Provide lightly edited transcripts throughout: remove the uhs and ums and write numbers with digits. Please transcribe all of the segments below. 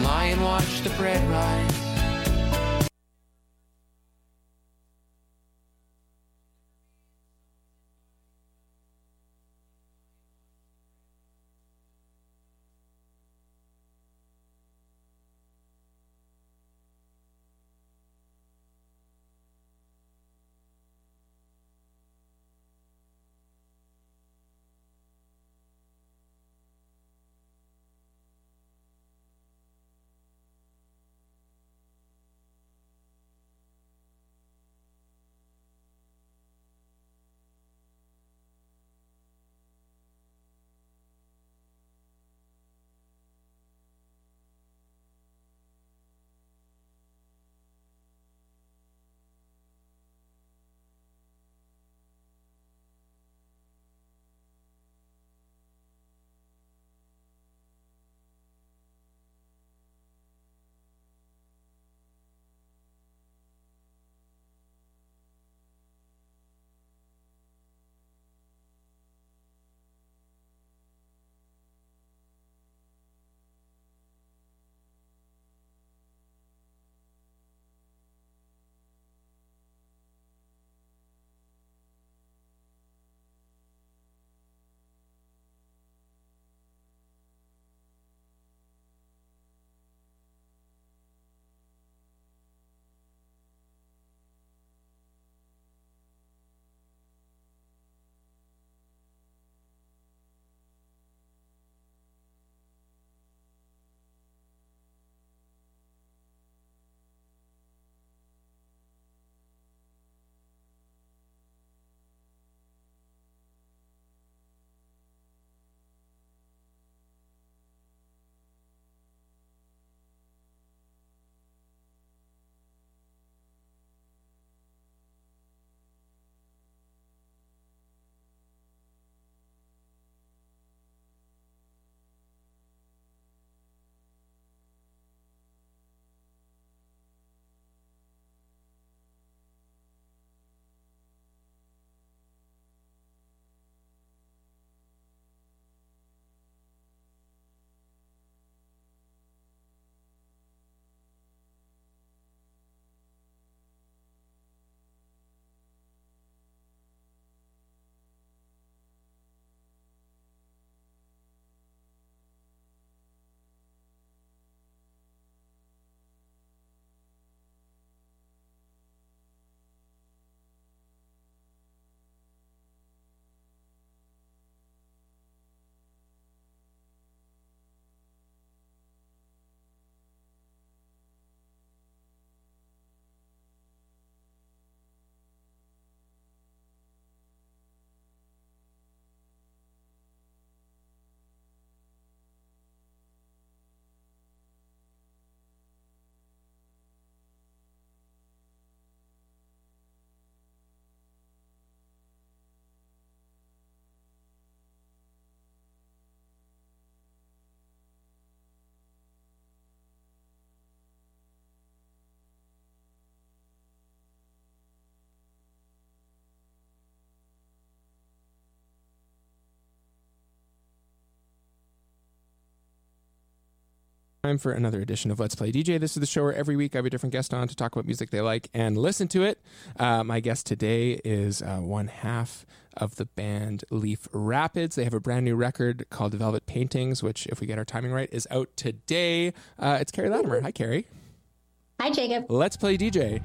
lie and watch the bread rise. Time for another edition of Let's Play DJ. This is the show where every week I have a different guest on to talk about music they like and listen to it. My guest today is one half of the band Leaf Rapids. They have a brand new record called Velvet Paintings, which, if we get our timing right, is out today. It's Carrie Latimer. Hi, Carrie. Hi, Jacob. Let's Play DJ.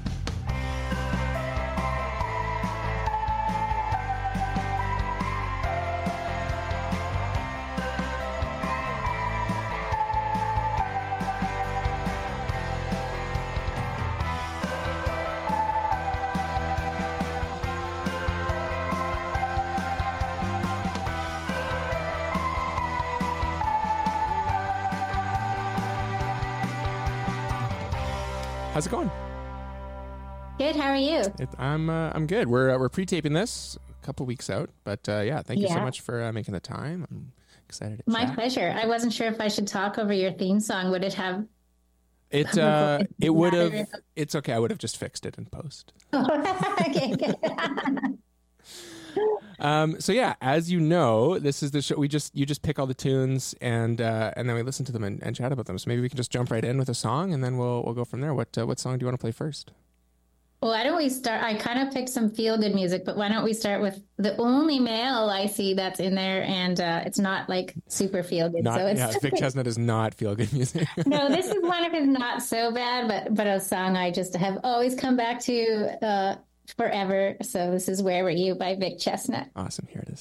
How's it going? Good. How are you? I'm good. We're pre-taping this a couple weeks out, but yeah, thank you so much for making the time. I'm excited to My chat. pleasure. I wasn't sure if I should talk over your theme song. Would it have? It would have. It's okay. I would have just fixed it in post. Okay. Good. So yeah, as you know, this is the show. You just pick all the tunes and then we listen to them and chat about them. So maybe we can just jump right in with a song and then we'll go from there. What song do you want to play first? Well, why don't we start? I kind of picked some feel good music, but why don't we start with the only male I see that's in there, and it's not like super feel good. So it's Vic Chesnutt does not feel good music. No, this is one of his not so bad, but a song I just have always come back to forever. So this is "Where Were You" by Vic Chesnutt. Awesome, here it is.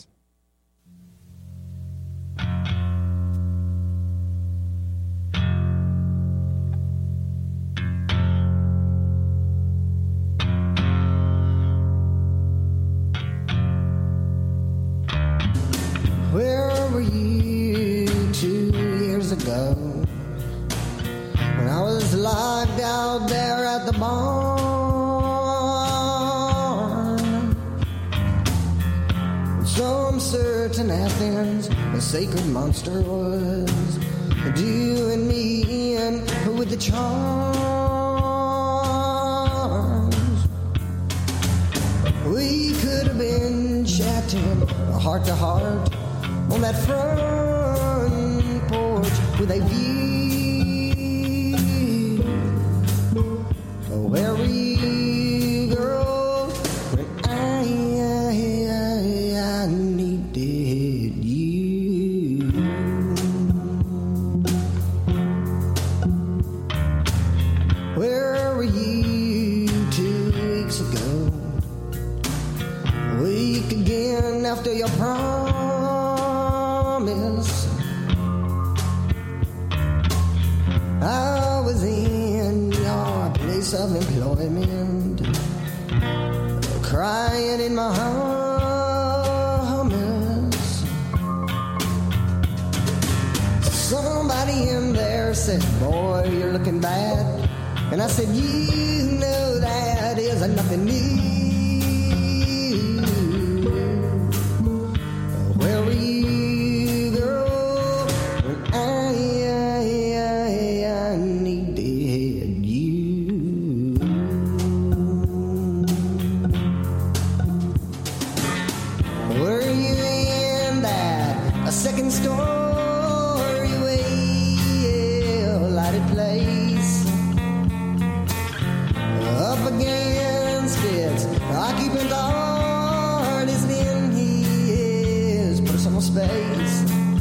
Where were you 2 years ago when I was locked out there at the barn? Some certain Athens, a sacred monster was doing me in with the charms. We could have been chatting heart to heart on that front porch with a view. Where were you, girl, when I needed you? Where were you 2 weeks ago? A week again after your promise. I was in your place of employment, crying in my hummus. Somebody in there said, "Boy, you're looking bad." And I said, "You know that is nothing new." Where were you, girl, when I needed you? Were you in that a second story lighted place? Up against its occupant artist in his personal space.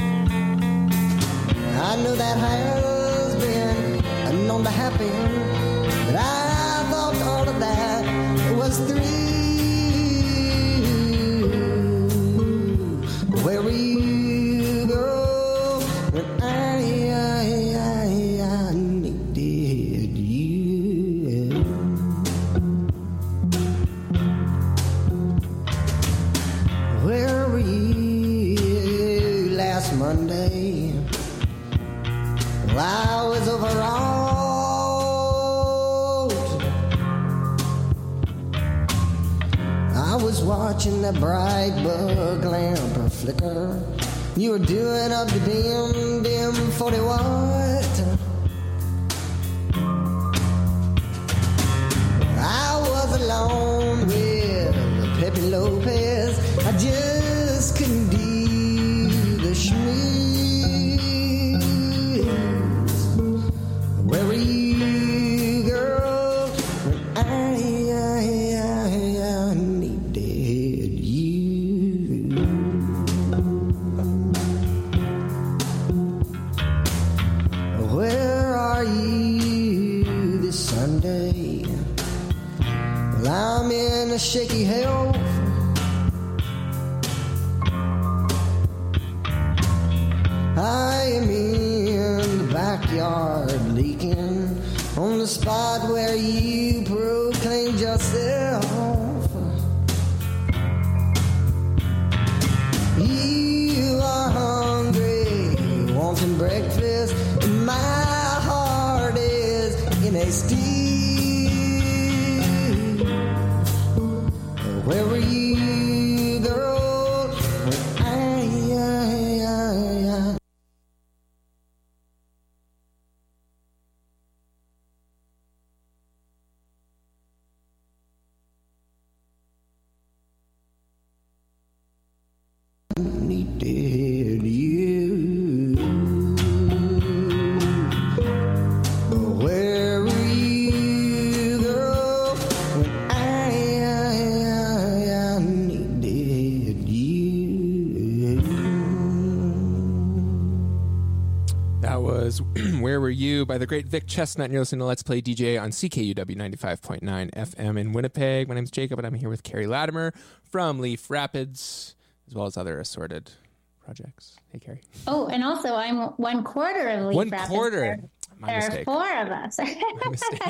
I know that has been known to happen, but I thought all of that was through. Where were you, girl, when I needed you? Where were you last Monday? Well, I was overwrought. I was watching that bright bug lamp flicker. You were doing up the dim 40 watt. I was alone with Pepe Lopez. I just couldn't do the schmooze. Where were you, girl, when I needed you? Where are you this Sunday? Well, I'm in a shaky health. I am in the backyard leaking on the spot where you proclaimed yourself. You are hungry, wanting breakfast, and my heart is in a stew. Where were you, girl, when I was Where Were You by the great Vic Chestnut, and you're listening to Let's Play DJ on CKUW 95.9 FM in Winnipeg. My name's Jacob, and I'm here with Carrie Latimer from Leaf Rapids, as well as other assorted projects. Hey, Carrie. Oh, and also I'm 1/4 of Leaf Rapids. 1/4. My There mistake. are 4 of us. My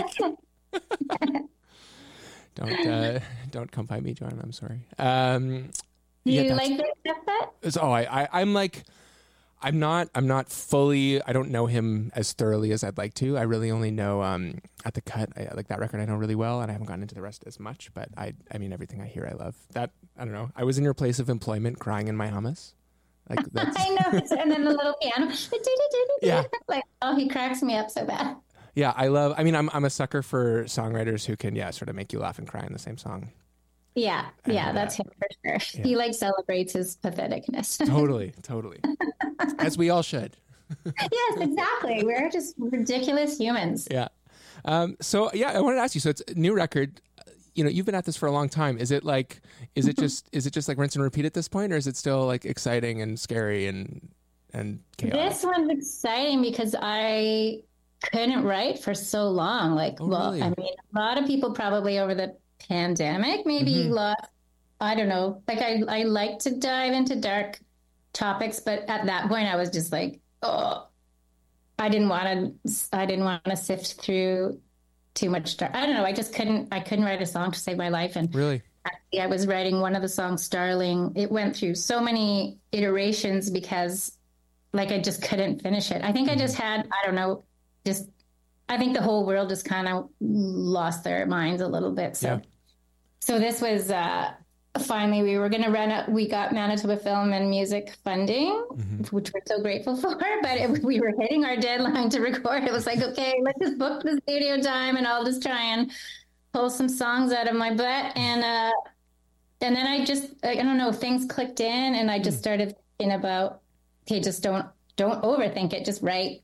mistake. Don't come by me, John. I'm sorry. Do you like Vic Chestnut? I'm not fully, I don't know him as thoroughly as I'd like to. I really only know At the Cut. I like that record I know really well, and I haven't gotten into the rest as much, but I mean, everything I hear I love. That, I don't know. I was in your place of employment crying in my hummus. Like that's... I know. And then the little piano. Yeah. Like, oh, he cracks me up so bad. Yeah, I'm a sucker for songwriters who can, sort of make you laugh and cry in the same song. Yeah, that's him for sure. Yeah. He celebrates his patheticness. Totally. As we all should. Yes, exactly. We're just ridiculous humans. Yeah. I wanted to ask you, so it's a new record. You've been at this for a long time. Is it just like rinse and repeat at this point, or is it still like exciting and scary and chaotic? This one's exciting because I couldn't write for so long. Really? I mean, a lot of people probably over the pandemic maybe lost, I don't know, like I like to dive into dark topics, but at that point I was just like, oh, I didn't want to sift through too much dark. I don't know, I couldn't write a song to save my life. And really, actually, I was writing one of the songs, Starling. It went through so many iterations because like I just couldn't finish it. I think I just had, I don't know, I think the whole world just kind of lost their minds a little bit. So this was finally we were going to we got Manitoba Film and Music funding, which we're so grateful for. But we were hitting our deadline to record. It was like, okay, let's just book the studio time, and I'll just try and pull some songs out of my butt. And then I don't know, things clicked in, and I just started thinking about, okay, just don't overthink it. Just write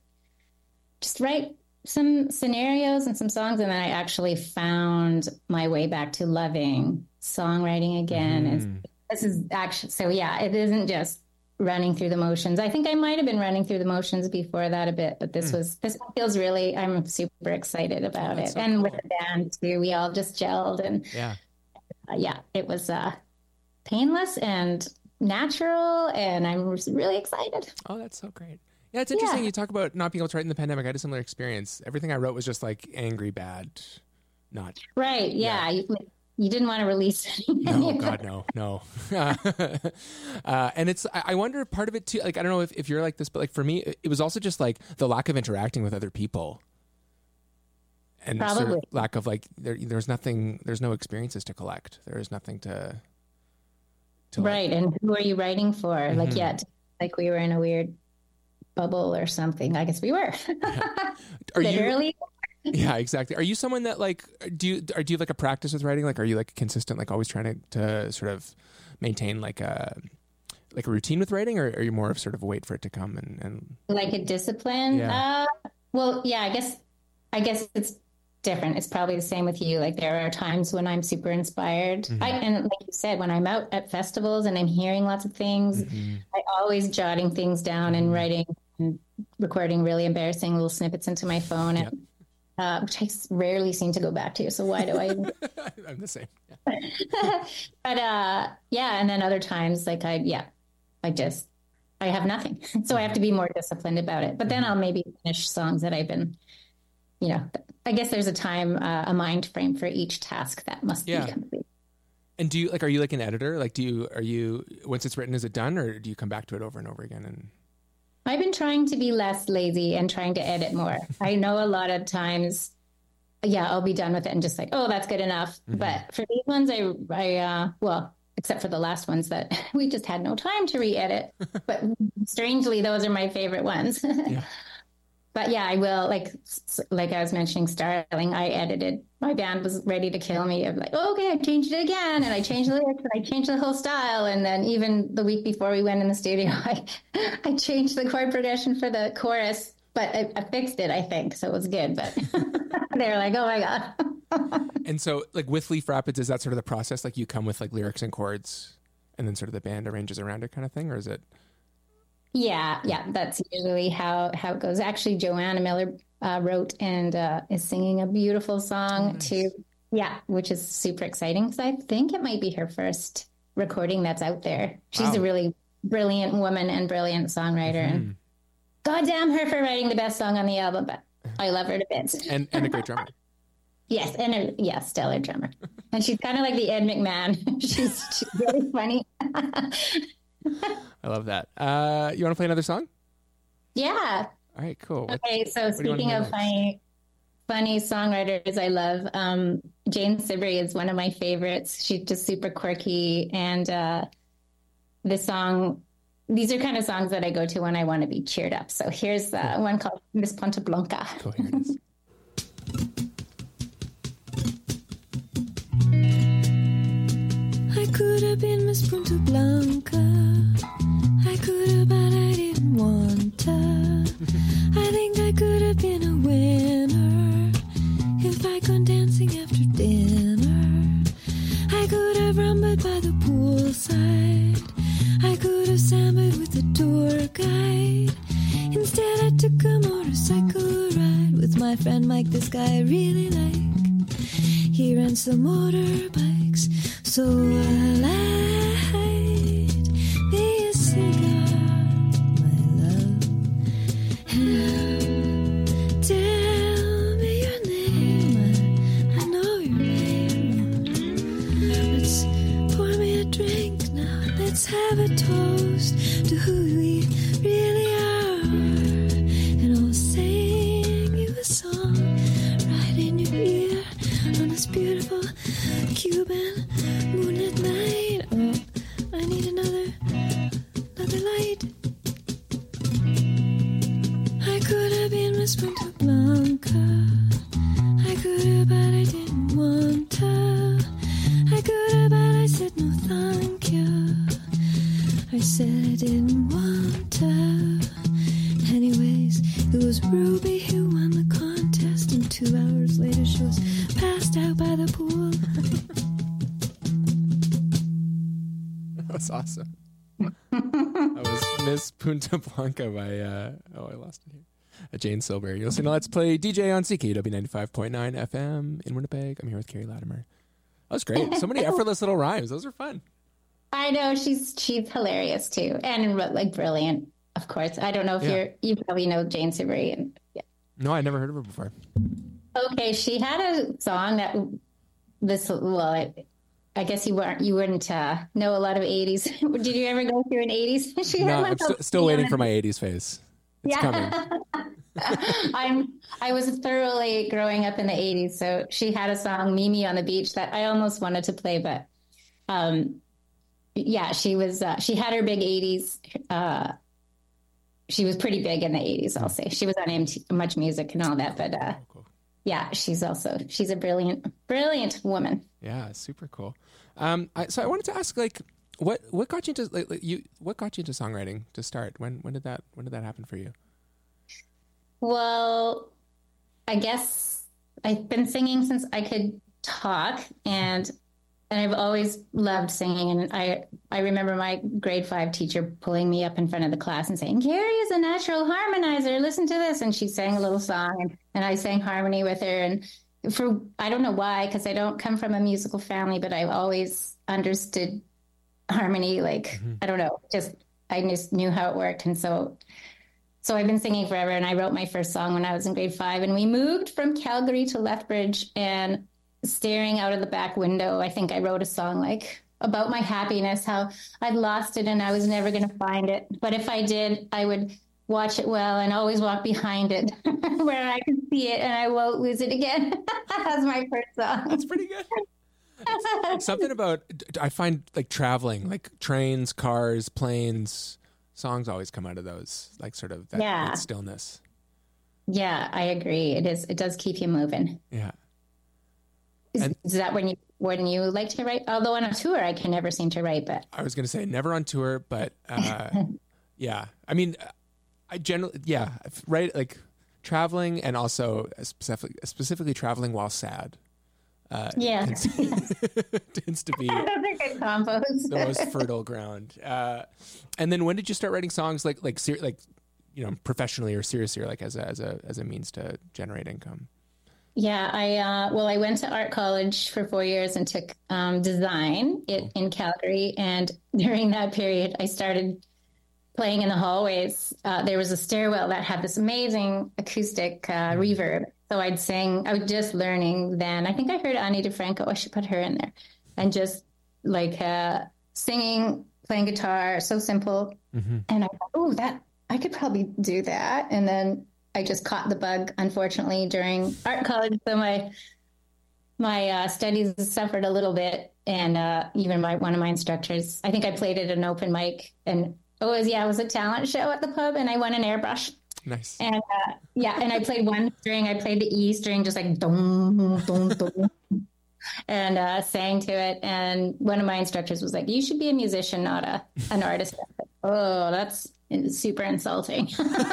some scenarios and some songs, and then I actually found my way back to loving songwriting again. And this is actually, so yeah, it isn't just running through the motions. I think I might have been running through the motions before that a bit, but this one feels really, I'm super excited about it. So and cool. With the band too, we all just gelled, and it was painless and natural, and I'm really excited. Oh, that's so great. Yeah, it's interesting. You talk about not being able to write in the pandemic. I had a similar experience. Everything I wrote was just like angry, bad, not... Right, yeah. You didn't want to release anything. No, God, no. And it's, I wonder, part of it too, like, I don't know if you're like this, but like for me, it was also just like the lack of interacting with other people. And probably. Sort of lack of like, there's no experiences to collect. There is nothing to right, like, and who are you writing for? Like, like we were in a weird bubble or something. I guess we were. Literally. Yeah, exactly. Are you someone that like, do you have like a practice with writing? Like, are you like consistent, like always trying to sort of maintain like a routine with writing, or are you more of sort of wait for it to come and like a discipline? Yeah. I guess it's different. It's probably the same with you. Like there are times when I'm super inspired. And like you said, when I'm out at festivals and I'm hearing lots of things, I always jotting things down and writing and recording really embarrassing little snippets into my phone, and which I rarely seem to go back to. So why do I even... I'm the same. Yeah. But and then other times like I have nothing. So I have to be more disciplined about it. But then I'll maybe finish songs that I've been, I guess there's a time, a mind frame for each task that must be complete. And are you like an editor? Like, are you, once it's written, is it done, or do you come back to it over and over again? And I've been trying to be less lazy and trying to edit more. I know a lot of times, I'll be done with it and just like, oh, that's good enough. But for these ones, well, except for the last ones that we just had no time to re-edit. But strangely, those are my favorite ones. But I will, like I was mentioning, Starling, I edited. My band was ready to kill me. I'm like, oh, okay, I changed it again. And I changed the lyrics, and I changed the whole style. And then even the week before we went in the studio, I changed the chord progression for the chorus. But I fixed it, I think. So it was good. But they were like, oh, my God. And so, like, with Leaf Rapids, is that sort of the process? Like, you come with, like, lyrics and chords, and then sort of the band arranges around it kind of thing? Or is it... Yeah, that's usually how it goes. Actually, Joanna Miller wrote and is singing a beautiful song nice. too. Yeah, which is super exciting because I think it might be her first recording that's out there. She's Wow. a really brilliant woman and brilliant songwriter, and goddamn her for writing the best song on the album. But I love her to bits. And a great drummer. Yes, and a stellar drummer. And she's kind of like the Ed McMahon. she's really funny. I love that. You want to play another song? Yeah. All right, cool. Okay, so do you wanna speaking hear of funny songwriters, I love Jane Sibrey is one of my favorites. She's just super quirky, and these are kind of songs that I go to when I want to be cheered up. So here's one called Miss Punta Blanca. Cool, here it is. I could have been Miss Punta Blanca. I could have, but I didn't want to. I think I could have been a winner if I'd gone dancing after dinner. I could have rumbled by the poolside. I could have sambled with the tour guide. Instead, I took a motorcycle ride with my friend Mike, this guy I really like. He ran some motorbikes, so I light me a cigar, my love. And tell me your name, I know your name. Let's pour me a drink now, and let's have a toast to who we really are. And I'll sing you a song right in your ear on this beautiful Cuban moonlit night. Oh, I need another light. I could have been Miss Punta Blanca. I could have, but I didn't want to. I could have, but I said no thank you. I said I didn't want to. Anyways, it was Ruby who won the contest, and 2 hours later she was passed out by the pool. That's awesome. That was Miss Punta Blanca by, I lost it here. Jane Silberry. You'll see now. Let's play DJ on CKW 95.9 FM in Winnipeg. I'm here with Carrie Latimer. That was great. So many effortless little rhymes. Those are fun. I know she's hilarious too, and like brilliant. Of course, I don't know if you probably know Jane Sibrey. And No, I never heard of her before. okay, she had a song that I guess you wouldn't know a lot of 80s. Did you ever go through an 80s? She had No, one I'm called still waiting for my 80s phase. It's coming. I was thoroughly growing up in the 80s, so she had a song "Mimi on the Beach" that I almost wanted to play, but she was she had her big 80s. She was pretty big in the 80s, I'll say. She was on Much Music and all that, but Cool. yeah, she's a brilliant woman. Yeah, super cool. So I wanted to ask, like, what got you into what got you into songwriting to start? When did that happen for you? Well, I guess I've been singing since I could talk, and I've always loved singing. And I remember my grade 5 teacher pulling me up in front of the class and saying, "Carrie is a natural harmonizer. Listen to this." And she sang a little song, and I sang harmony with her. And I don't know why, because I don't come from a musical family, but I've always understood harmony. Like, I don't know, I just knew how it worked. And so I've been singing forever, and I wrote my first song when I was in grade 5, and we moved from Calgary to Lethbridge, and staring out of the back window, I think I wrote a song like about my happiness, how I'd lost it and I was never going to find it. But if I did, I would watch it well and always walk behind it where I can see it and I won't lose it again. That's my first song. That's pretty good. Something about, I find, like, traveling, like trains, cars, planes, songs always come out of those, like, sort of that stillness. Yeah, I agree. It does keep you moving. Yeah. Is that when you like to write? Although on a tour, I can never seem to write. But I was going to say never on tour, but yeah. I mean, I generally, write, like, traveling, and also specifically traveling while sad. Yeah. Tends to be Those are good combos. the most fertile ground. And then when did you start writing songs like professionally or seriously, or like as a means to generate income? Yeah, I went to art college for 4 years and took design in Calgary. And during that period, I started playing in the hallways. There was a stairwell that had this amazing acoustic reverb. So I'd sing. I was just learning then. I think I heard Ani DeFranco. I should put her in there. And just like singing, playing guitar, so simple. Mm-hmm. And I thought, oh, I could probably do that. And then I just caught the bug, unfortunately, during art college. So my studies suffered a little bit. And even one of my instructors, I think I played at an open mic, and it was a talent show at the pub, and I won an airbrush. Nice. And and I played one string. I played the E string, just like dum, dum, dum, and sang to it. And one of my instructors was like, "You should be a musician, not an artist." I said, oh, that's super insulting.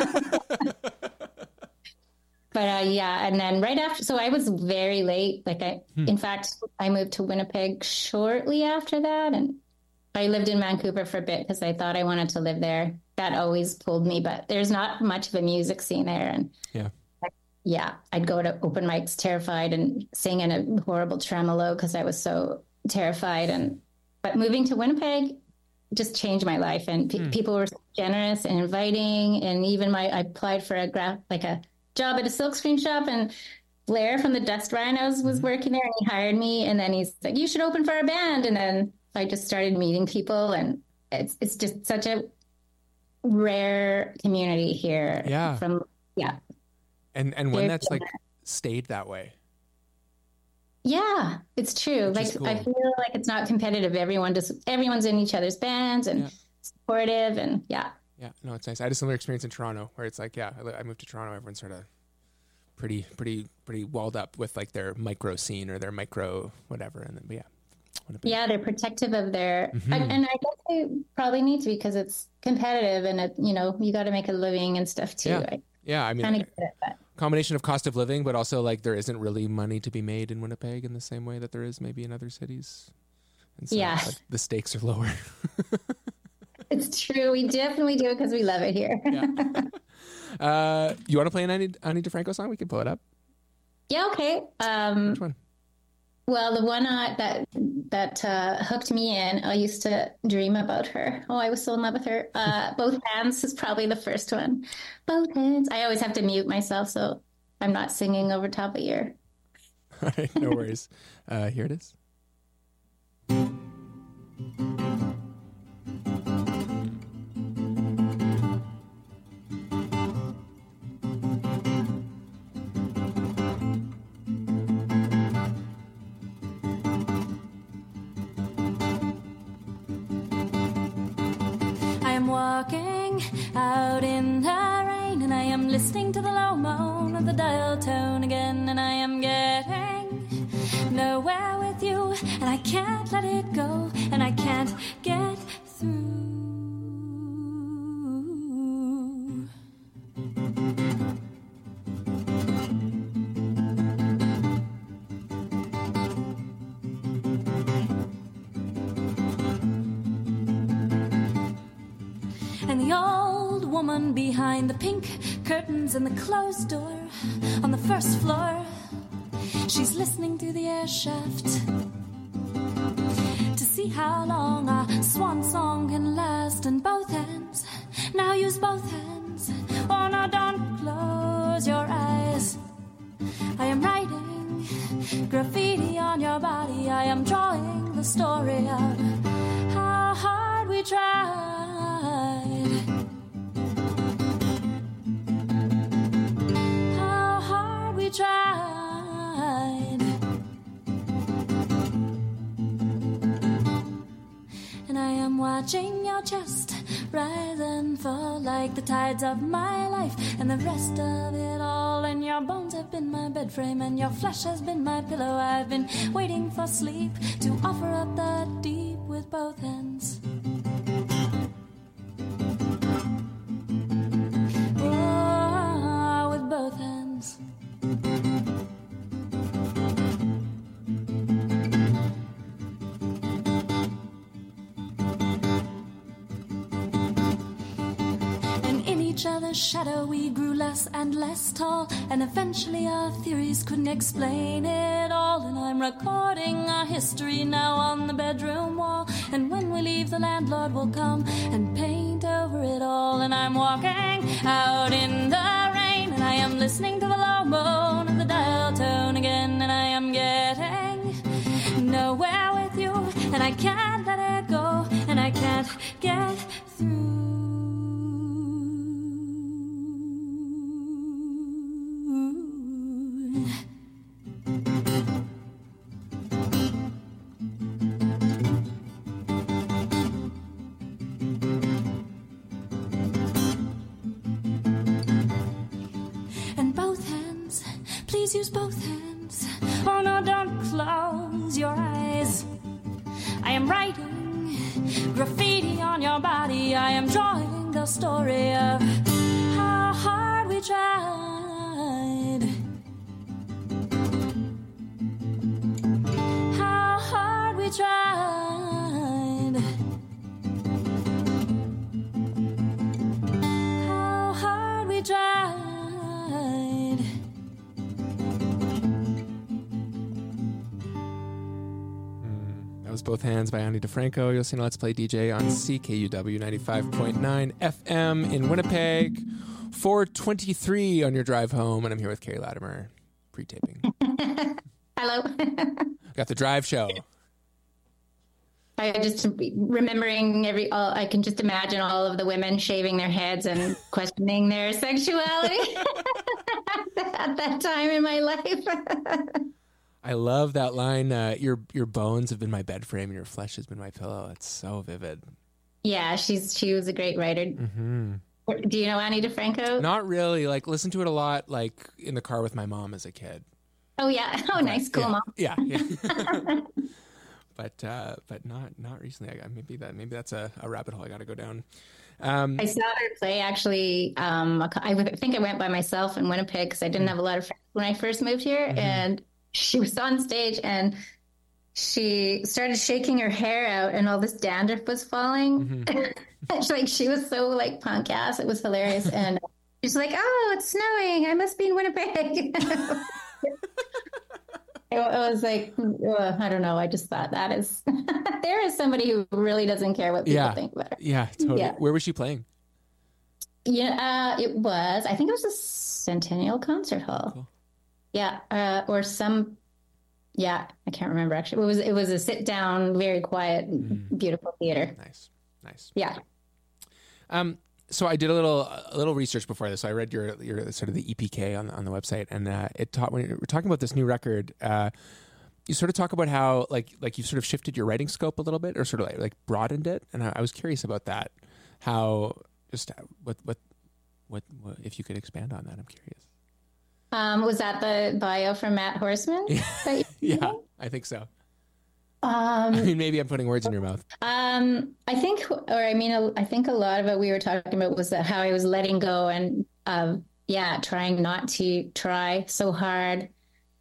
But and then right after, so I was very late. In fact, I moved to Winnipeg shortly after that, and I lived in Vancouver for a bit because I thought I wanted to live there. That always pulled me, but there's not much of a music scene there. And I'd go to open mics terrified and sing in a horrible tremolo because I was so terrified. But moving to Winnipeg just changed my life, and people were so generous and inviting. And even I applied for a job at a silkscreen shop, and Blair from the Dust Rhinos was working there, and he hired me. And then he's like, "You should open for a band." And then I just started meeting people, and it's just such a rare community here. Yeah. And when that's like stayed that way. Yeah, it's true. Cool. I feel like it's not competitive. Everyone's in each other's bands and supportive, and Yeah, no, it's nice. I had a similar experience in Toronto where it's like, I moved to Toronto. Everyone's sort of pretty walled up with like their micro scene or their micro whatever. And then, they're protective of their, and I guess they probably need to, because it's competitive, and you got to make a living and stuff too. Yeah, right? Yeah. I mean, combination of cost of living, but also like there isn't really money to be made in Winnipeg in the same way that there is maybe in other cities. And so like, the stakes are lower. It's true. We definitely do it because we love it here. Yeah. You want to play an Ani DeFranco song? We can pull it up. Yeah. Okay. Which one? Well, the one that hooked me in, I used to dream about her. Oh, I was so in love with her. Both Hands is probably the first one. Both Hands. I always have to mute myself so I'm not singing over top of your. All right, no worries. Here it is. Walking out in the rain, and I am listening to the low moan of the dial tone again, and I am getting nowhere with you, and I can't let it go, and I can't get through. And the old woman behind the pink curtains and the closed door on the first floor, she's listening through the air shaft to see how long a swan song can last. And both hands, now use both hands. Oh, now don't close your eyes. I am writing graffiti on your body. I am drawing the story out how hard we tried. How hard we tried. And I am watching your chest rise and fall like the tides of my life, and the rest of it all. And your bones have been my bed frame, and your flesh has been my pillow. I've been waiting for sleep to offer up the deep with both hands. Oh, with both hands. the shadow we grew less and less tall, and eventually our theories couldn't explain it all. And I'm recording our history now on the bedroom wall, and when we leave the landlord will come and paint over it all. And I'm walking out in the rain, and I am listening to the low moan of the dial tone again, and I am getting nowhere with you, and I can't let it go, and I can't get through. And both hands, please use both hands. Oh no, don't close your eyes. I am writing graffiti on your body. I am drawing the story of how hard we tried. How hard we tried. How hard we tried. That was Both Hands by Ani DeFranco. You'll see Let's Play DJ on CKUW 95.9 FM in Winnipeg. 4:23 on your drive home, and I'm here with Carrie Latimer, pre-taping. Hello. Got the drive show. I just remembering I can just imagine all of the women shaving their heads and questioning their sexuality at that time in my life. I love that line, your bones have been my bed frame and your flesh has been my pillow. It's so vivid. Yeah, she was a great writer. Mm-hmm. Do you know Ani DeFranco? Not really. Like, listen to it a lot, like in the car with my mom as a kid. Oh yeah. Oh, nice, cool, yeah. mom. Yeah. But not recently. Maybe that's a rabbit hole I got to go down. I saw her play actually. I think I went by myself in Winnipeg because I didn't have a lot of friends when I first moved here, and she was on stage and she started shaking her hair out, and all this dandruff was falling. She was so like punk ass. It was hilarious, and she's like, "Oh, it's snowing. I must be in Winnipeg." It was like, I don't know. I just thought that is, there is somebody who really doesn't care what people think about her. Yeah, totally. Yeah. Where was she playing? Yeah, I think it was a Centennial Concert Hall. Cool. Yeah, I can't remember actually. It was a sit down, very quiet, beautiful theater. Nice. Yeah. So I did a little research before this. So I read your sort of the EPK on the website, and it taught when we're talking about this new record. You sort of talk about how like you've sort of shifted your writing scope a little bit, or sort of like broadened it. And I was curious about that. How just what if you could expand on that? I'm curious. Was that the bio from Matt Horseman? Yeah, I think so. I mean, maybe I'm putting words in your mouth. I think a lot of it we were talking about was that how I was letting go and, trying not to try so hard,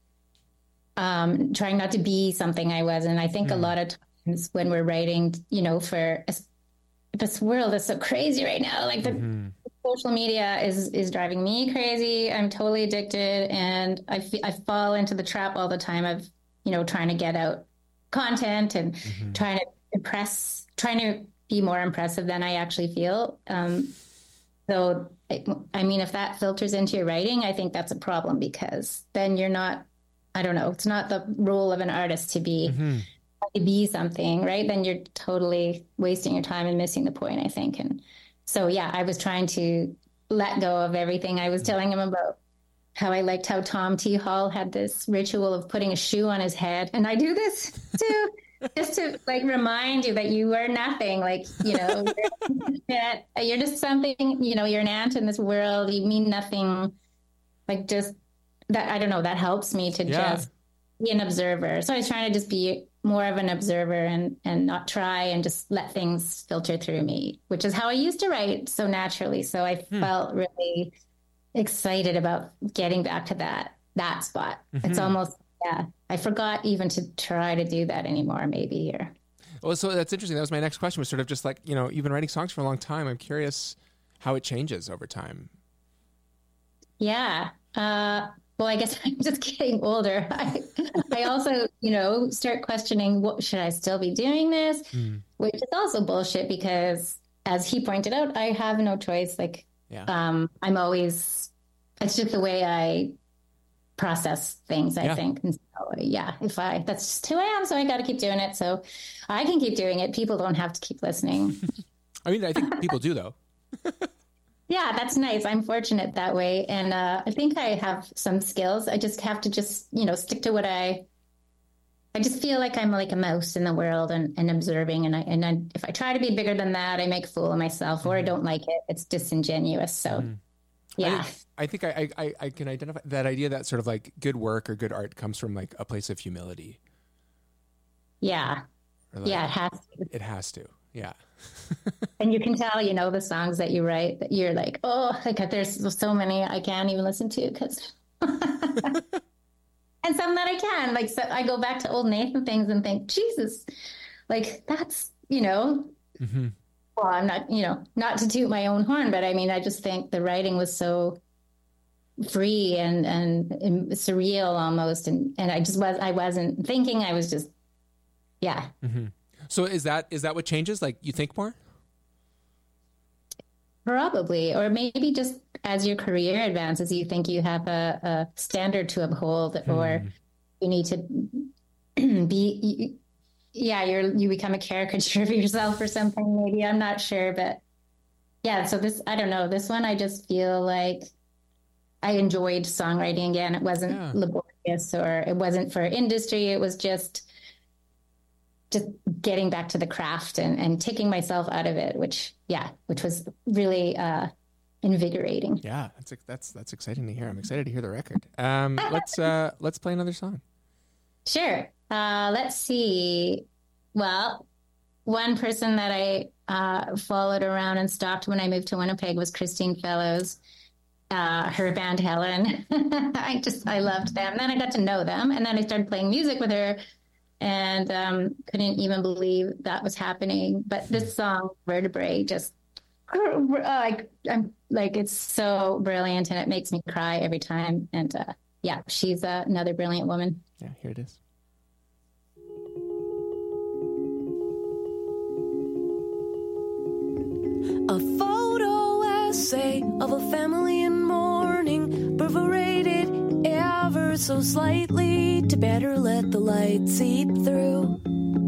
trying not to be something I was. And I think a lot of times when we're writing, for this world is so crazy right now, like the social media is driving me crazy. I'm totally addicted, and I fall into the trap all the time of, trying to get out content and trying to be more impressive than I actually feel. So, if that filters into your writing, I think that's a problem, because then you're not, I don't know, it's not the role of an artist to be something, right? Then you're totally wasting your time and missing the point, I think. And so, I was trying to let go of everything. I was telling him about how I liked how Tom T. Hall had this ritual of putting a shoe on his head. And I do this too, just to like remind you that you are nothing. Like, that you're just something, you're an ant in this world. You mean nothing. Like just that, I don't know, that helps me to just be an observer. So I was trying to just be more of an observer and not try and just let things filter through me, which is how I used to write so naturally. So I felt really excited about getting back to that spot. It's almost, I forgot even to try to do that anymore, maybe. Or well, so that's interesting. That was my next question, was sort of just like, you've been writing songs for a long time. I'm curious how it changes over time. Yeah. Well, I guess I'm just getting older. I also, start questioning, what should I still be doing this? Which is also bullshit because, as he pointed out, I have no choice. Like, I'm always, it's just the way I process things, I think. And so, that's just who I am. So I got to keep doing it. So I can keep doing it. People don't have to keep listening. I mean, I think people do, though. Yeah, that's nice. I'm fortunate that way. And I think I have some skills. I just have to stick to what I just feel like I'm like a mouse in the world and observing. And if I try to be bigger than that, I make a fool of myself or I don't like it. It's disingenuous. So, yeah. I think I can identify that idea that sort of like good work or good art comes from like a place of humility. Yeah. Like, yeah, it has to. It has to. Yeah. And you can tell, the songs that you write that you're like, oh, like there's so many I can't even listen to because, and some that I can, like, so I go back to old Nathan things and think, Jesus, like that's, well, I'm not, not to toot my own horn, but I mean, I just think the writing was so free and surreal almost. And I wasn't thinking, I was just, yeah. So is that what changes? Like you think more? Probably, or maybe just as your career advances, you think you have a standard to uphold, or you need to be, you become a caricature of yourself or something. Maybe, I'm not sure, but yeah. So I don't know. This one, I just feel like I enjoyed songwriting again. It wasn't laborious or it wasn't for industry. It was just getting back to the craft and taking myself out of it, which was really invigorating. Yeah, that's exciting to hear. I'm excited to hear the record. Let's play another song. Sure. Let's see. Well, one person that I followed around and stalked when I moved to Winnipeg was Christine Fellows. Her band Helen. I loved them. Then I got to know them, and then I started playing music with her. And couldn't even believe that was happening. But this song, Vertebrae, just I'm like, it's so brilliant and it makes me cry every time. And she's another brilliant woman. Yeah, here it is. A photo essay of a family in mourning, perforated ever so slightly to better let the light seep through.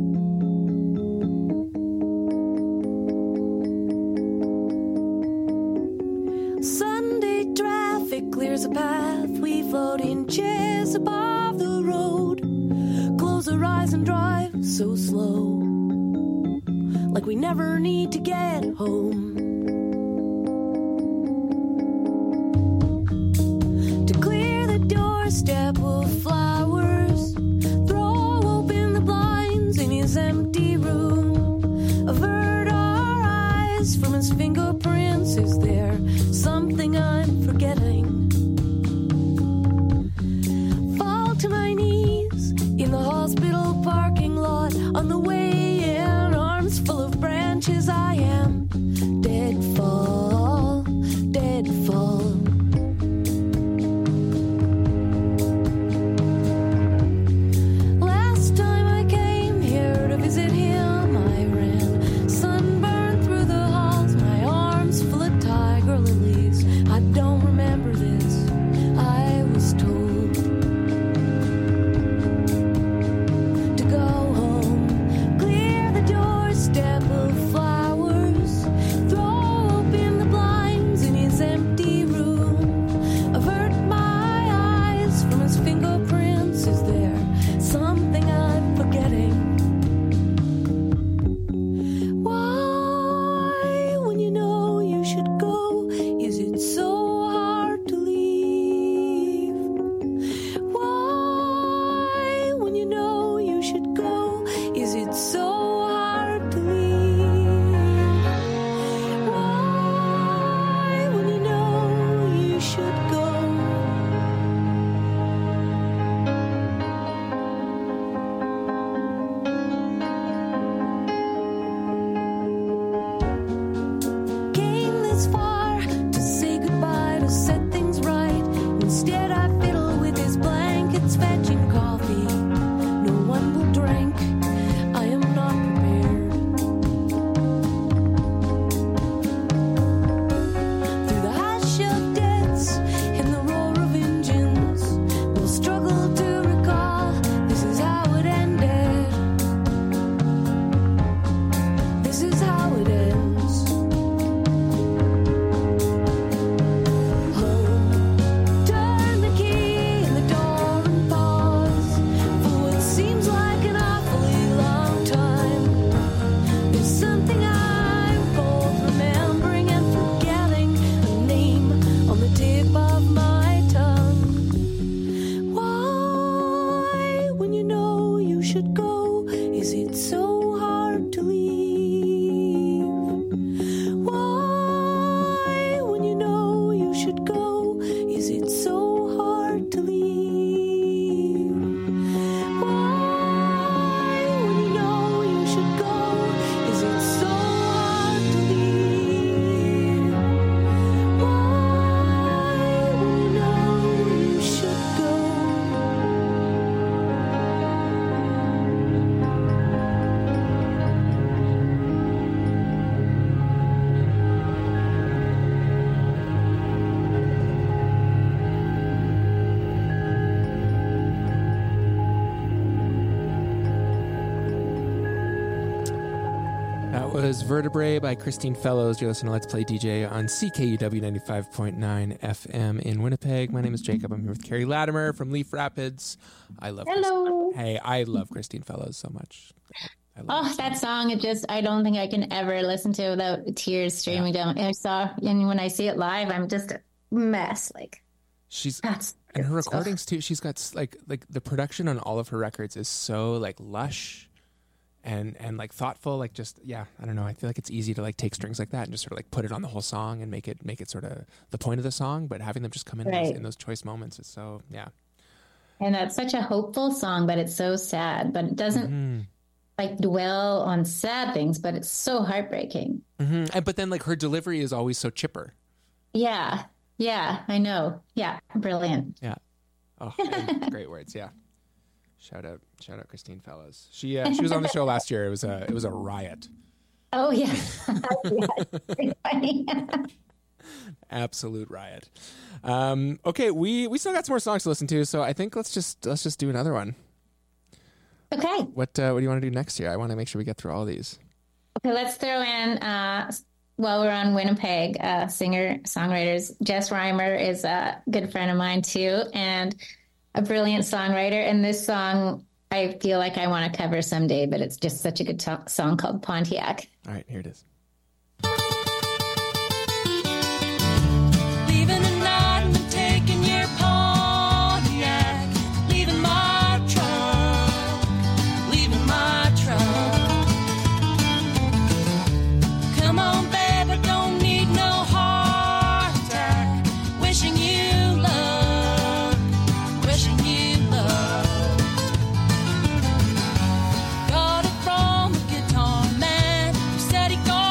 Sunday traffic clears a path. We float inches above the road. Close our eyes and drive so slow, like we never need to get home. Step of flowers, throw open the blinds in his empty room, avert our eyes from his fingerprints. Is there something I'm forgetting? Fall to my knees in the hospital parking lot. On the way in, arms full of branches, I am dead fall. That was Vertebrae by Christine Fellows. You're listening to Let's Play DJ on CKUW 95.9 FM in Winnipeg. My name is Jacob. I'm here with Carrie Latimer from Leaf Rapids. I love Hello. I love Christine Fellows so much. That song, I don't think I can ever listen to without tears streaming down. And when I see it live, I'm just a mess. Like, and her recordings too. She's got like the production on all of her records is so like lush and like thoughtful. Like just I don't know. I feel like it's easy to like take strings like that and just sort of like put it on the whole song and make it sort of the point of the song. But having them just come in in those choice moments is so And that's such a hopeful song, but it's so sad. But it doesn't like dwell on sad things, but it's so heartbreaking. But then like her delivery is always so chipper. Yeah, I know. Yeah, brilliant. Yeah. Oh, great words. Yeah. Shout out Christine Fellows. She was on the show last year. It was a riot. Oh yeah. Funny. Absolute riot. Okay, we still got some more songs to listen to, so I think let's just do another one. Okay. What do you want to do next year? I want to make sure we get through all these. Okay, let's throw in while we're on Winnipeg, singer-songwriters. Jess Reimer is a good friend of mine too, and a brilliant songwriter. And this song, I feel like I want to cover someday, but it's just such a good song called Pontiac. All right, here it is. Leaving a night and taking your Pontiac, leaving my truck, leaving my truck. Come on, babe, I don't need no heart attack. Wishing you luck, wishing you luck. Got it from a guitar man who said he got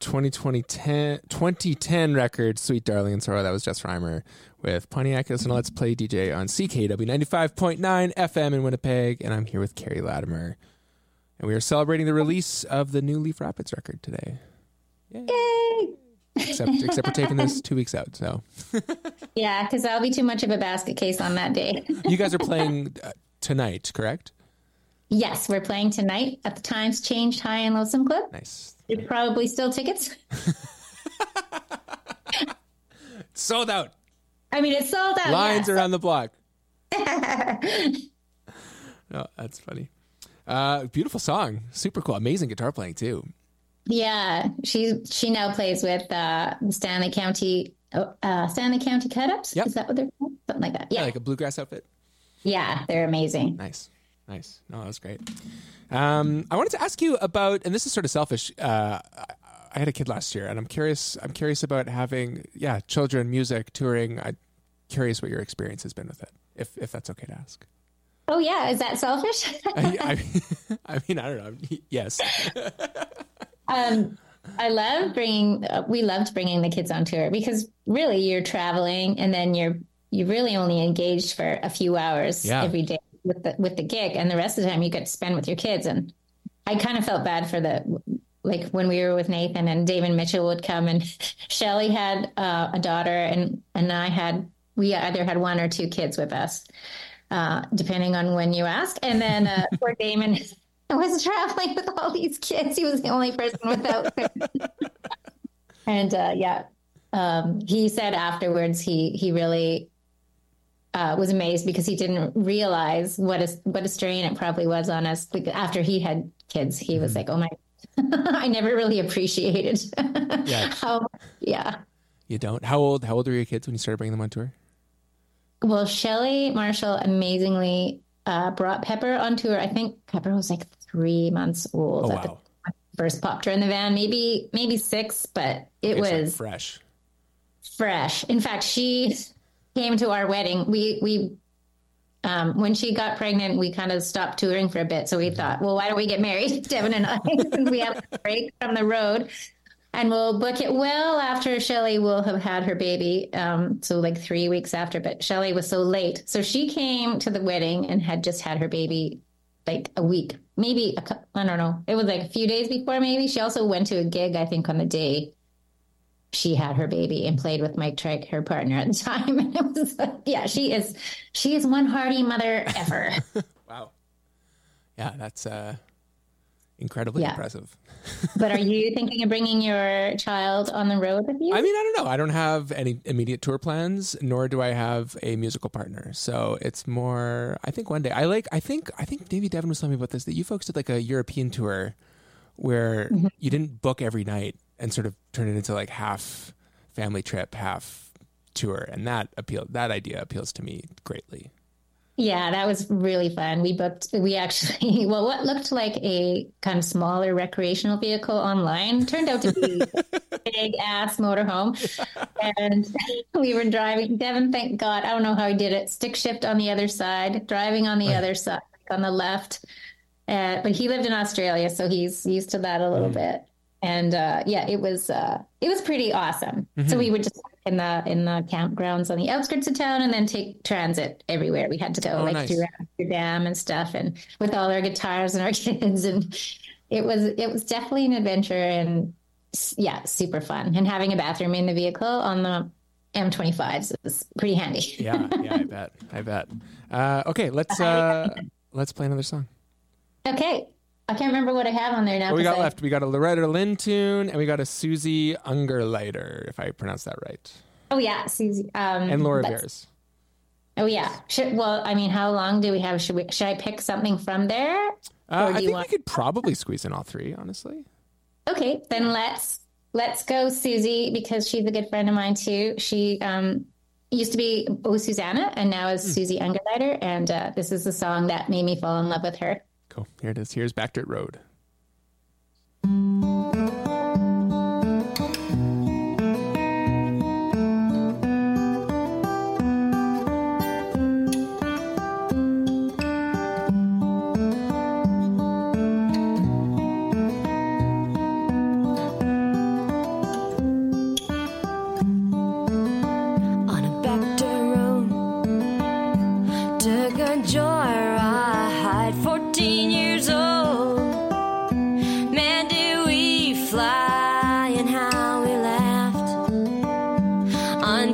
2010 record, Sweet Darling Sorrow. That was Jess Reimer with Pontiac as an Let's Play DJ on CKW 95.9 FM in Winnipeg. And I'm here with Carrie Latimer. And we are celebrating the release of the new Leaf Rapids record today. Yay! Except we're taking this 2 weeks out. So Yeah, because I'll be too much of a basket case on that day. you guys are playing tonight, correct? Yes, we're playing tonight at the Times Changed High and Lonesome Club. Nice. There's probably still tickets. Sold out. I mean, it's sold out. Lines yeah. around the block. No, that's funny. Beautiful song. Super cool. Amazing guitar playing too. Yeah, she now plays with Stanley County Cut-Ups. Yep. Is that what they're called? Something like that. Yeah, Like a bluegrass outfit. yeah, they're amazing. Nice. No, that was great. I wanted to ask you about, and this is sort of selfish. I had a kid last year, and I'm curious about having, children, music, touring. I'm curious what your experience has been with it, if that's okay to ask. Oh yeah, is that selfish? I mean, I don't know. Yes. We loved bringing the kids on tour because really you're traveling and then you're really only engaged for a few hours every day with the gig, and the rest of the time you get to spend with your kids. And I kind of felt bad for like when we were with Nathan and David Mitchell would come, and Shelley had a daughter and we either had one or two kids with us, depending on when you ask. And then poor Damon was traveling with all these kids. He was the only person without and he said afterwards he really was amazed because he didn't realize what a strain it probably was on us. After he had kids, he was like, oh my, I never really appreciated how. You don't? How old were your kids when you started bringing them on tour? Well, Shelley Marshall amazingly brought Pepper on tour. I think Pepper was like 3 months old at the time I first popped her in the van, maybe 6, but it was fresh. In fact, she came to our wedding. We when she got pregnant, we kind of stopped touring for a bit. So we thought, well, why don't we get married, Devin and I, since we have a break from the road, and we'll book it well after Shelley will have had her baby. So like 3 weeks after, but Shelley was so late. So she came to the wedding and had just had her baby like a week, maybe, I don't know. It was like a few days before maybe. She also went to a gig, I think, on the day she had her baby and played with Mike Trike, her partner at the time. And it was she is one hardy mother ever. Wow. Yeah, that's incredibly impressive. But are you thinking of bringing your child on the road with you? I mean, I don't know. I don't have any immediate tour plans, nor do I have a musical partner. So it's more, I think one day I think Davey Devin was telling me about this, that you folks did like a European tour where you didn't book every night and sort of turn it into like half family trip, half tour. And that idea appeals to me greatly. Yeah, that was really fun. We actually, what looked like a kind of smaller recreational vehicle online turned out to be a big ass motorhome. And we were driving, Devin, thank God, I don't know how he did it, stick shift on the other side, driving on the other side, on the left. But he lived in Australia, so he's used to that a little bit. And it was pretty awesome. So we would just in the campgrounds on the outskirts of town, and then take transit everywhere. We had to go through Amsterdam and stuff, and with all our guitars and our kids, and it was definitely an adventure, and super fun. And having a bathroom in the vehicle on the M25s is pretty handy. Yeah, I bet. Okay, let's play another song. Okay. I can't remember what I have on there now. What we got left? We got a Loretta Lynn tune, and we got a Susie Ungerleider, if I pronounce that right. Oh yeah, Susie. And Laura Beers. Oh yeah. How long do we have? Should I pick something from there? I think we could probably squeeze in all three, honestly. Okay, then let's go Susie, because she's a good friend of mine too. She used to be Susanna, and now is Susie Ungerleider, and this is the song that made me fall in love with her. Cool. Here it is. Here's Back Dirt Road.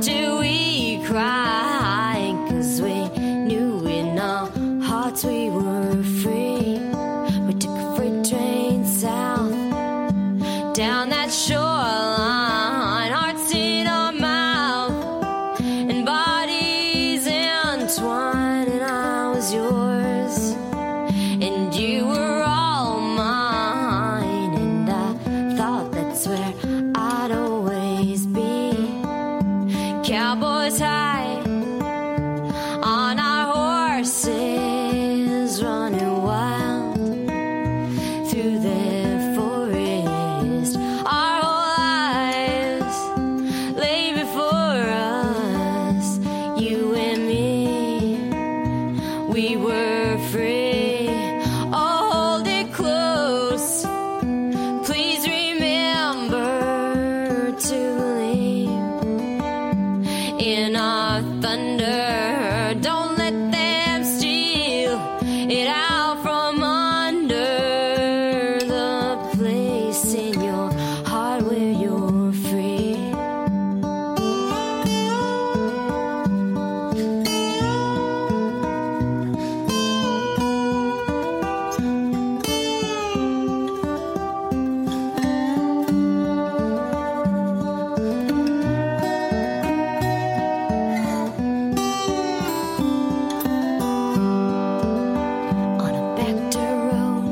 do we cry? 'Cause we knew in our hearts we were free. We took a freight train south down that shoreline, hearts in our mouth and bodies entwined, and I was yours and you were all mine, and I thought that's where I'd always be. Cowboys high on our horses, running wild through the forest. Our whole lives lay before us, you and me. We were free. Oh, hold it close. Please remember to believe in our thunder. Don't let them steal it out from under the place in your heart where you're free. On a back dirt road,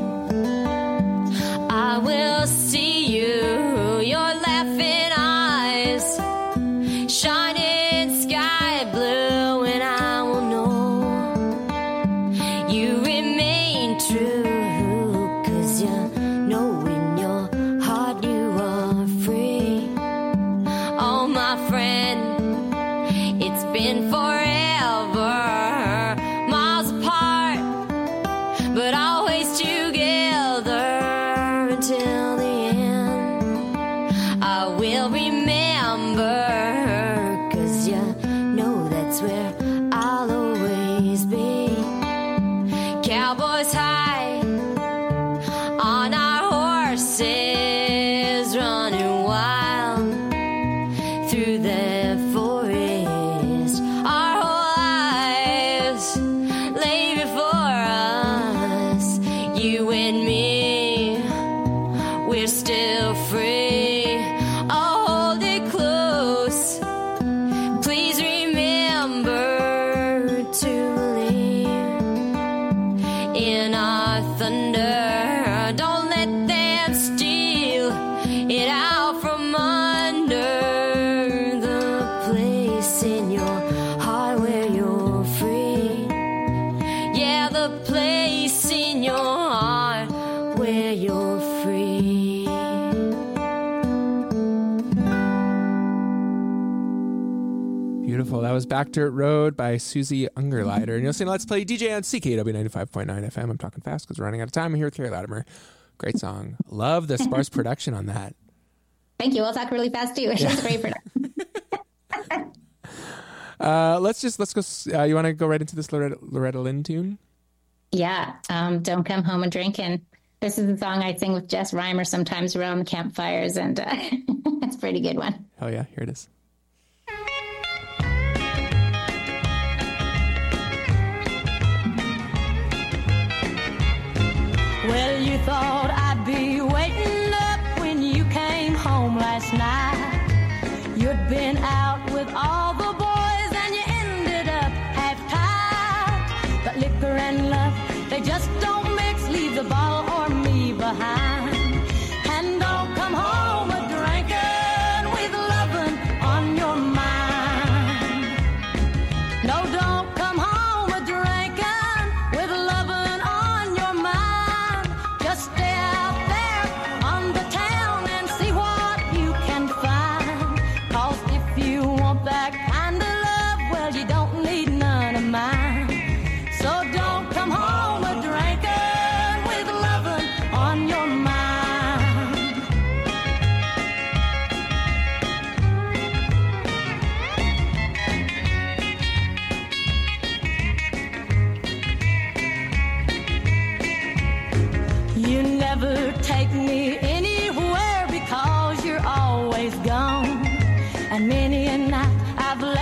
I will see you, your laughing eyes, shining sky blue, and I will know you remain true, 'cause you know in your heart you are free. Oh, my friend, it's been forever, miles apart, but always together until the end. I will remember, 'cause you know that's where I'll always be. Cowboys high on our horses, running wild through the forest. Our whole lives lay before us, you and me. We're still free. Oh, hold it close. Please remember to believe in our thunder. Don't let them steal it out from under the place in your heart where you're free. Yeah, the place in your heart where you're free. Beautiful. That was Back Dirt Road by Susie Ungerleider. And you'll see Let's Play DJ on CKW 95.9 FM. I'm talking fast because we're running out of time. I'm here with Carrie Latimer. Great song. Love the sparse production on that. Thank you. I'll talk really fast too. It's great production. Let's go. You want to go right into this Loretta Lynn tune? Yeah. Don't Come Home and Drinking. This is a song I sing with Jess Reimer sometimes around the campfires, and it's a pretty good one. Hell yeah. Here it is. Well, you thought I'd be waiting up when you came home last night. You'd been out with all the boys and you ended up half-tied. But liquor and love, they just don't mix. Leave the ball or me behind. And don't come home a-drinking with lovin' on your mind. No, don't come home a-drinking with lovin' on your mind. Just stay out there on the town and see what you can find. 'Cause if you want that kind of love, well, you don't need none of mine. So don't come home a-drinking with lovin' on your mind. You never take me anywhere because you're always gone. And many a night I've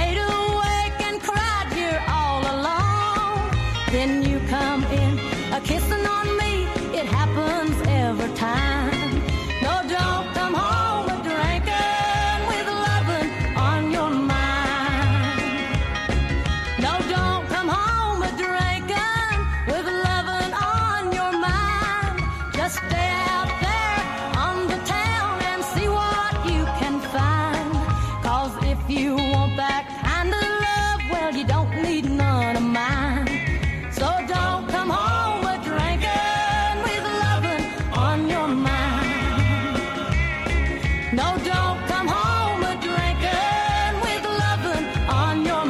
need none of mine. So don't come home a drinking with loving on your mind. No, don't come home a drinking with loving on your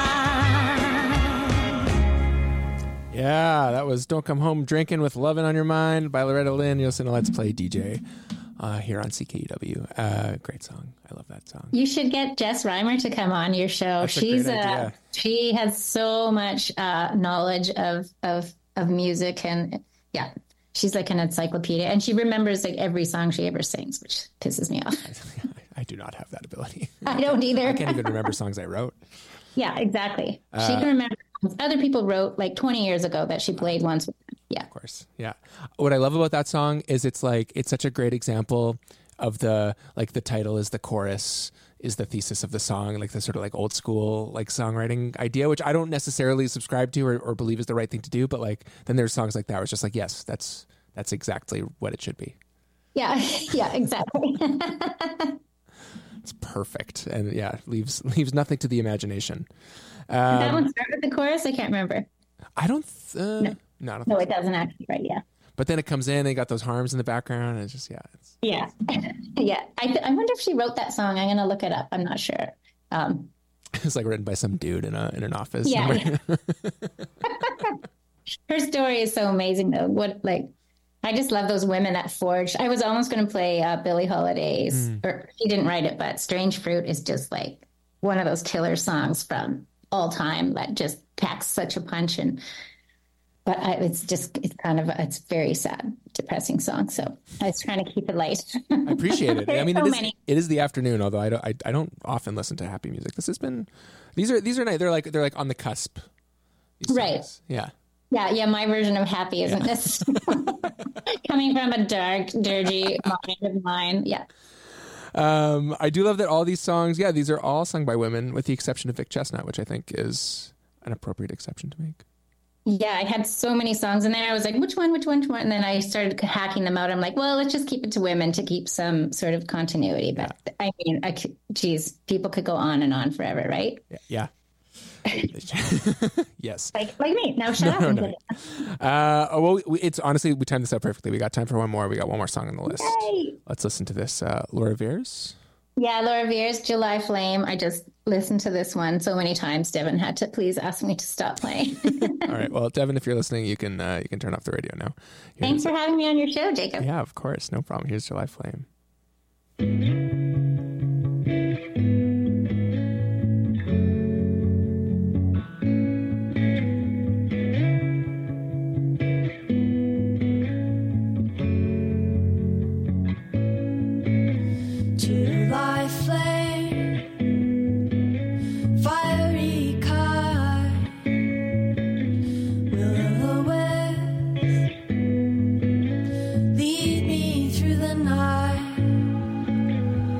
mind. Yeah, that was Don't Come Home Drinking with Lovin' on Your Mind by Loretta Lynn. You'll listen to Let's Play DJ here on CKUW. Great song. I love that song. You should get Jess Reimer to come on your show. That's a great idea. She has so much knowledge of music, and yeah, she's like an encyclopedia, and she remembers like every song she ever sings, which pisses me off. I do not have that ability. I don't either. I can't even remember songs I wrote. Yeah, exactly. She can remember songs other people wrote like 20 years ago that she played once with them. Yeah. Of course. Yeah. What I love about that song is it's such a great example of the title is the chorus is the thesis of the song, like the sort of like old school like songwriting idea, which I don't necessarily subscribe to or believe is the right thing to do. But like then there's songs like that where it's just like, yes, that's exactly what it should be. Yeah. Yeah, exactly. It's perfect. And yeah, leaves nothing to the imagination. That one start with the chorus? I can't remember. I don't. No, it doesn't actually. Right? Yeah. But then it comes in, and they got those harms in the background, and it's just yeah. Yeah. I wonder if she wrote that song. I'm gonna look it up. I'm not sure. It's like written by some dude in an office. Yeah. Her story is so amazing, though. I just love those women that forged. I was almost going to play Billie Holiday's, or he didn't write it, but "Strange Fruit" is just like one of those killer songs from all time that just packs such a punch. But it's a very sad, depressing song. So I was trying to keep it light. I appreciate it. I mean, so it is the afternoon, although I don't often listen to happy music. These are nice. They're like on the cusp. Right. Yeah. Yeah. My version of happy isn't necessarily coming from a dark, dirty mind of mine. Yeah. I do love that all these songs, these are all sung by women, with the exception of Vic Chestnut, which I think is an appropriate exception to make. Yeah, I had so many songs in there. I was like, which one? And then I started hacking them out. I'm like, well, let's just keep it to women to keep some sort of continuity. But I mean, people could go on and on forever, right? Yeah. Yes. Like me. Now shut up. No. Well, it's honestly, we timed this up perfectly. We got time for one more. We got one more song on the list. Yay! Let's listen to this. Laura Veirs. Yeah, Laura Veirs, July Flame. I just listened to this one so many times. Devin had to please ask me to stop playing. All right. Well, Devin, if you're listening, you can turn off the radio now. Thanks for having me on your show, Jacob. Yeah, of course. No problem. Here's July Flame. July flame, fiery kite, will-o'-the-wisp, lead me through the night.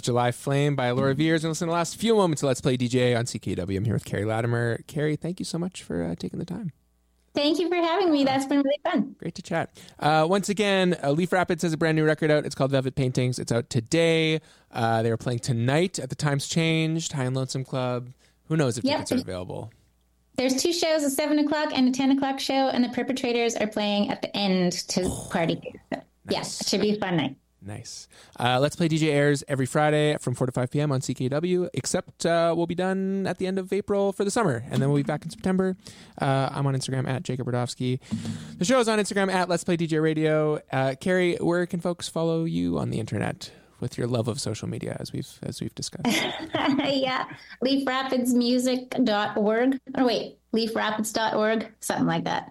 July Flame by Laura Veers. And listen to the last few moments of Let's Play DJ on CKW. I'm here with Carrie Latimer. Carrie, thank you so much for taking the time. Thank you for having me. That's been really fun. Great to chat. Once again, Leaf Rapids has a brand new record out. It's called Velvet Paintings. It's out today. They are playing tonight at the Times Changed, High and Lonesome Club. Who knows if tickets are available? There's 2 shows, a 7 o'clock and a 10 o'clock show, and the Perpetrators are playing at the end to party. So, nice. it should be a fun night. Nice. Let's Play DJ airs every Friday from 4 to 5 p.m. on CKW, except we'll be done at the end of April for the summer, and then we'll be back in September. I'm on Instagram at Jacob Brodowski. The show is on Instagram at Let's Play DJ Radio. Carrie, where can folks follow you on the internet with your love of social media, as we've discussed? Yeah, leafrapidsmusic.org. Or wait, leafrapids.org, something like that.